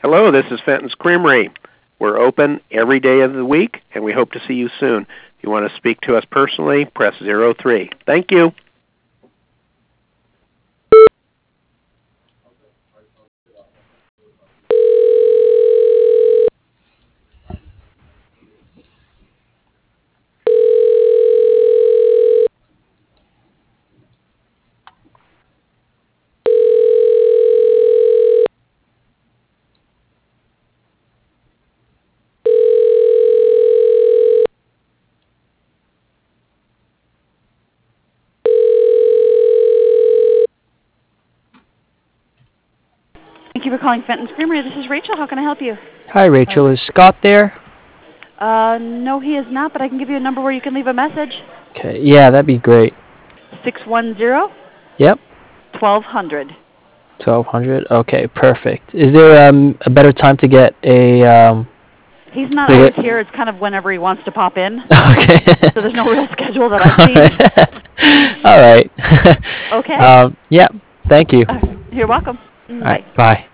Hello, this is Fenton's Creamery. We're open every day of the week, and we hope to see you soon. If you want to speak to us personally, press 03. Thank you. Thank you for calling Fenton's Creamery. This is Rachel. How can I help you? Hi, Rachel. Is Scott there? No, he is not, but I can give you a number where you can leave a message. Okay. Yeah, that'd be great. 610-1200. Yep. 1200. Okay, perfect. Is there a better time to get a He's not always here. It's kind of whenever he wants to pop in. Okay. So there's no real schedule that I've seen. All right. Okay. Yeah. Thank you. You're welcome. All right. Bye.